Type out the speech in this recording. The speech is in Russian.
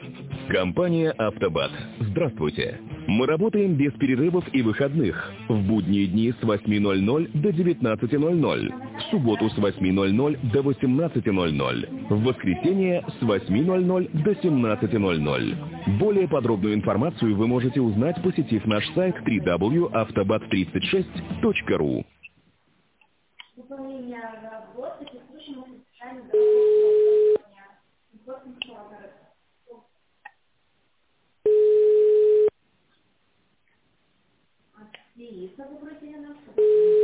Компания «Автобат». Здравствуйте. Мы работаем без перерывов и выходных. В будние дни с 8:00 до 19:00. В субботу с 8:00 до 18:00. В воскресенье с 8:00 до 17:00. Более подробную информацию вы можете узнать, посетив наш сайт www.autobat36.ru. Выполнение работы, прислушиваемся к специальному договору. Отлично, добрый день,